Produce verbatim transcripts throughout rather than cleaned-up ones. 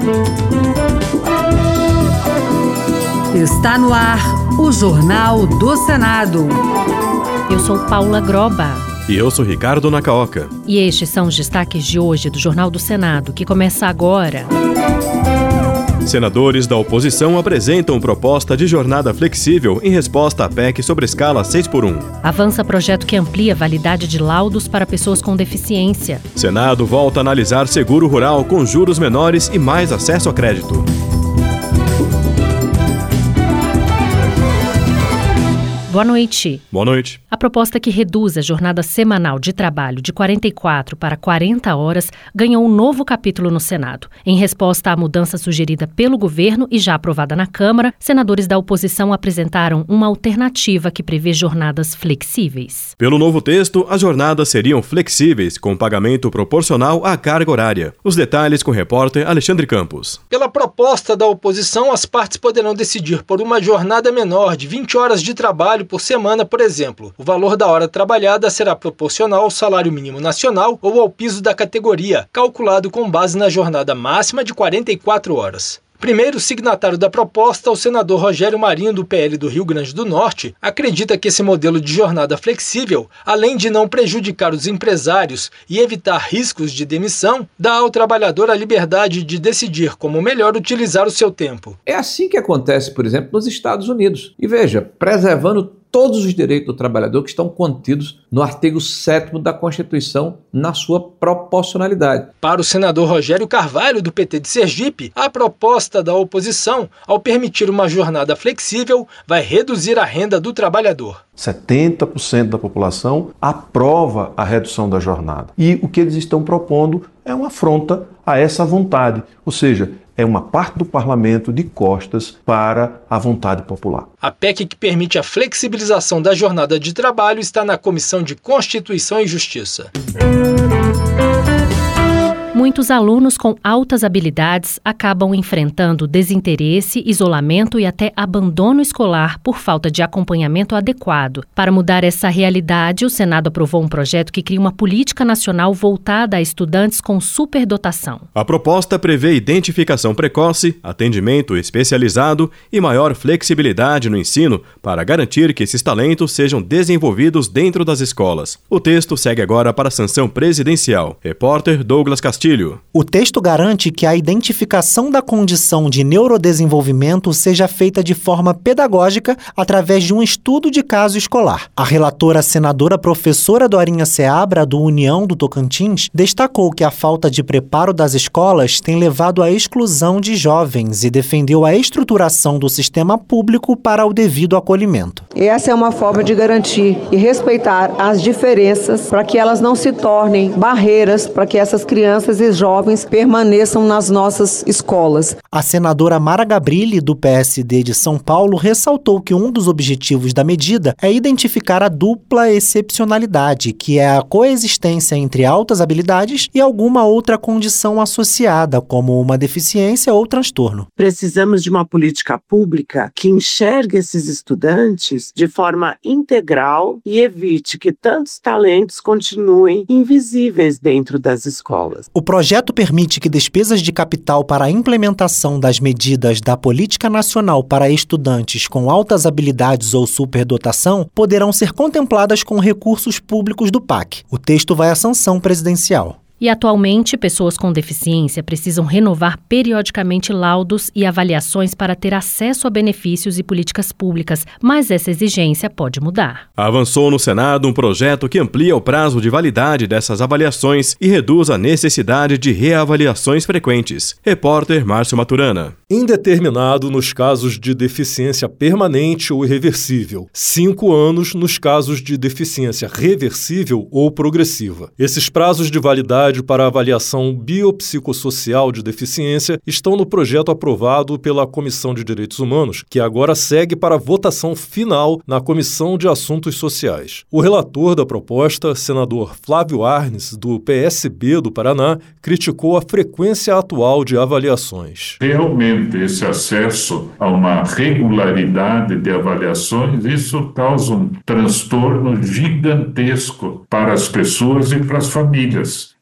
Está no ar o Jornal do Senado. Eu sou Paula Groba. E eu sou Ricardo Nacaoca. E estes são os destaques de hoje do Jornal do Senado, que começa agora. Senadores da oposição apresentam proposta de jornada flexível em resposta à P E C sobre escala seis por um. Avança projeto que amplia a validade de laudos para pessoas com deficiência. Senado volta a analisar seguro rural com juros menores e mais acesso a crédito. Boa noite. Boa noite. A proposta que reduz a jornada semanal de trabalho de quarenta e quatro para quarenta horas ganhou um novo capítulo no Senado. Em resposta à mudança sugerida pelo governo e já aprovada na Câmara, senadores da oposição apresentaram uma alternativa que prevê jornadas flexíveis. Pelo novo texto, as jornadas seriam flexíveis, com pagamento proporcional à carga horária. Os detalhes com o repórter Alexandre Campos. Pela proposta da oposição, as partes poderão decidir por uma jornada menor de vinte horas de trabalho por semana, por exemplo. O valor da hora trabalhada será proporcional ao salário mínimo nacional ou ao piso da categoria, calculado com base na jornada máxima de quarenta e quatro horas. Primeiro signatário da proposta, o senador Rogério Marinho, do P L do Rio Grande do Norte, acredita que esse modelo de jornada flexível, além de não prejudicar os empresários e evitar riscos de demissão, dá ao trabalhador a liberdade de decidir como melhor utilizar o seu tempo. É assim que acontece, por exemplo, nos Estados Unidos. E veja, preservando todos os direitos do trabalhador que estão contidos no artigo sétimo da Constituição na sua proporcionalidade. Para o senador Rogério Carvalho, do P T de Sergipe, a proposta da oposição, ao permitir uma jornada flexível, vai reduzir a renda do trabalhador. setenta por cento da população aprova a redução da jornada. E o que eles estão propondo é uma afronta a essa vontade, ou seja, é uma parte do parlamento de costas para a vontade popular. A P E C que permite a flexibilização da jornada de trabalho está na Comissão de Constituição e Justiça. Muitos alunos com altas habilidades acabam enfrentando desinteresse, isolamento e até abandono escolar por falta de acompanhamento adequado. Para mudar essa realidade, o Senado aprovou um projeto que cria uma política nacional voltada a estudantes com superdotação. A proposta prevê identificação precoce, atendimento especializado e maior flexibilidade no ensino para garantir que esses talentos sejam desenvolvidos dentro das escolas. O texto segue agora para a sanção presidencial. Repórter Douglas Castilho. O texto garante que a identificação da condição de neurodesenvolvimento seja feita de forma pedagógica através de um estudo de caso escolar. A relatora senadora professora Dorinha Seabra, do União do Tocantins, destacou que a falta de preparo das escolas tem levado à exclusão de jovens e defendeu a estruturação do sistema público para o devido acolhimento. Essa é uma forma de garantir e respeitar as diferenças para que elas não se tornem barreiras para que essas crianças e jovens permaneçam nas nossas escolas. A senadora Mara Gabrilli, do P S D de São Paulo, ressaltou que um dos objetivos da medida é identificar a dupla excepcionalidade, que é a coexistência entre altas habilidades e alguma outra condição associada, como uma deficiência ou transtorno. Precisamos de uma política pública que enxergue esses estudantes de forma integral e evite que tantos talentos continuem invisíveis dentro das escolas. O projeto permite que despesas de capital para a implementação das medidas da Política Nacional para estudantes com altas habilidades ou superdotação poderão ser contempladas com recursos públicos do P A C. O texto vai à sanção presidencial. E atualmente, pessoas com deficiência precisam renovar periodicamente laudos e avaliações para ter acesso a benefícios e políticas públicas, mas essa exigência pode mudar. Avançou no Senado um projeto que amplia o prazo de validade dessas avaliações e reduz a necessidade de reavaliações frequentes. Repórter Márcio Maturana. Indeterminado nos casos de deficiência permanente ou irreversível. Cinco anos nos casos de deficiência reversível ou progressiva. Esses prazos de validade para a avaliação biopsicossocial de deficiência estão no projeto aprovado pela Comissão de Direitos Humanos, que agora segue para a votação final na Comissão de Assuntos Sociais. O relator da proposta, senador Flávio Arnes, do P S B do Paraná, criticou a frequência atual de avaliações. Realmente, esse acesso a uma regularidade de avaliações, isso causa um transtorno gigantesco para as pessoas e para as famílias.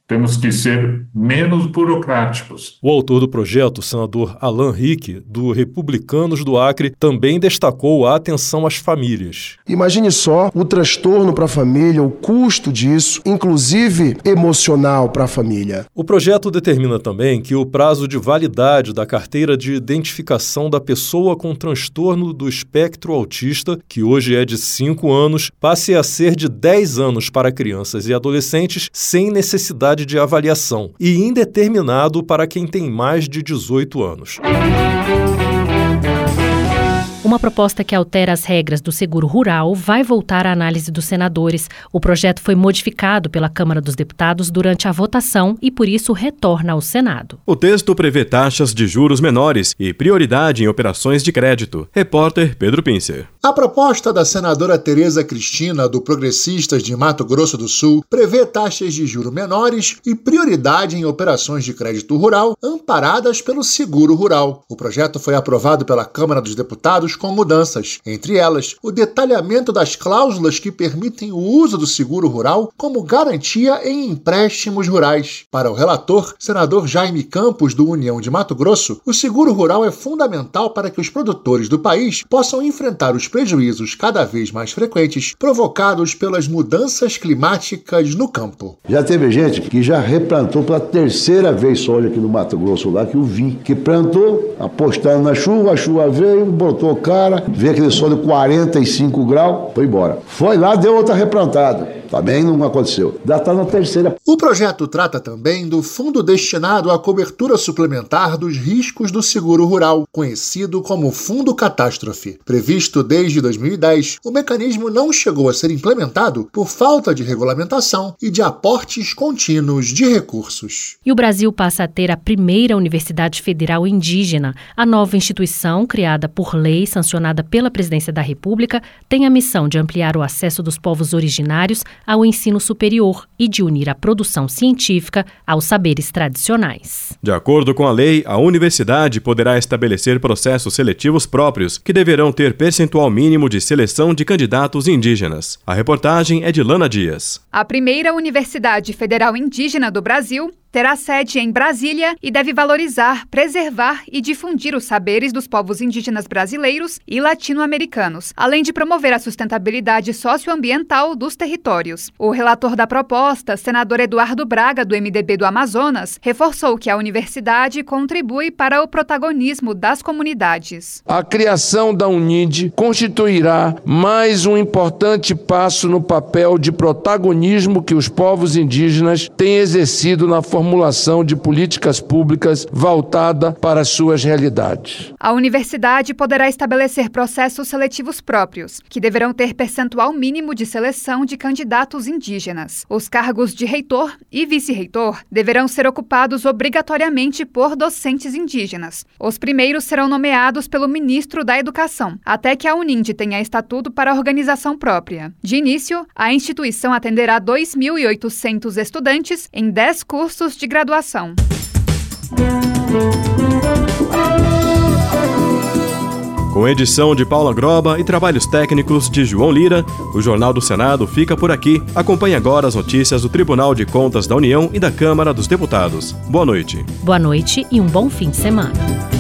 Temos que ser menos burocráticos. O autor do projeto, o senador Alan Rick, do Republicanos do Acre, também destacou a atenção às famílias. Imagine só o transtorno para a família, o custo disso, inclusive emocional para a família. O projeto determina também que o prazo de validade da carteira de identificação da pessoa com transtorno do espectro autista, que hoje é de cinco anos, passe a ser de dez anos para crianças e adolescentes sem necessidade de avaliação e indeterminado para quem tem mais de dezoito anos. Uma proposta que altera as regras do seguro rural vai voltar à análise dos senadores. O projeto foi modificado pela Câmara dos Deputados durante a votação e, por isso, retorna ao Senado. O texto prevê taxas de juros menores e prioridade em operações de crédito. Repórter Pedro Pincer. A proposta da senadora Tereza Cristina, do Progressistas de Mato Grosso do Sul, prevê taxas de juros menores e prioridade em operações de crédito rural amparadas pelo seguro rural. O projeto foi aprovado pela Câmara dos Deputados com mudanças, entre elas o detalhamento das cláusulas que permitem o uso do seguro rural como garantia em empréstimos rurais. Para o relator, senador Jaime Campos, do União de Mato Grosso, o seguro rural é fundamental para que os produtores do país possam enfrentar os prejuízos cada vez mais frequentes provocados pelas mudanças climáticas no campo. Já teve gente que já replantou pela terceira vez soja aqui no Mato Grosso, lá que eu vi, que plantou, apostando na chuva, a chuva veio, botou o cara, veio aquele sol de quarenta e cinco graus, foi embora. Foi lá, deu outra replantada. Também não aconteceu. Já está na terceira. O projeto trata também do fundo destinado à cobertura suplementar dos riscos do seguro rural, conhecido como Fundo Catástrofe. Previsto desde dois mil e dez, o mecanismo não chegou a ser implementado por falta de regulamentação e de aportes contínuos de recursos. E o Brasil passa a ter a primeira Universidade Federal Indígena. A nova instituição, criada por lei, sancionada pela Presidência da República, tem a missão de ampliar o acesso dos povos originários ao ensino superior e de unir a produção científica aos saberes tradicionais. De acordo com a lei, a universidade poderá estabelecer processos seletivos próprios, que deverão ter percentual mínimo de seleção de candidatos indígenas. A reportagem é de Lana Dias. A primeira Universidade Federal Indígena do Brasil terá sede em Brasília e deve valorizar, preservar e difundir os saberes dos povos indígenas brasileiros e latino-americanos, além de promover a sustentabilidade socioambiental dos territórios. O relator da proposta, senador Eduardo Braga, do M D B do Amazonas, reforçou que a universidade contribui para o protagonismo das comunidades. A criação da UNID constituirá mais um importante passo no papel de protagonismo que os povos indígenas têm exercido na formação formulação de políticas públicas voltada para suas realidades. A universidade poderá estabelecer processos seletivos próprios, que deverão ter percentual mínimo de seleção de candidatos indígenas. Os cargos de reitor e vice-reitor deverão ser ocupados obrigatoriamente por docentes indígenas. Os primeiros serão nomeados pelo ministro da Educação, até que a UNIND tenha estatuto para a organização própria. De início, a instituição atenderá dois mil e oitocentos estudantes em dez cursos de graduação. Com edição de Paula Groba e trabalhos técnicos de João Lira, o Jornal do Senado fica por aqui. Acompanhe agora as notícias do Tribunal de Contas da União e da Câmara dos Deputados. Boa noite. Boa noite e um bom fim de semana.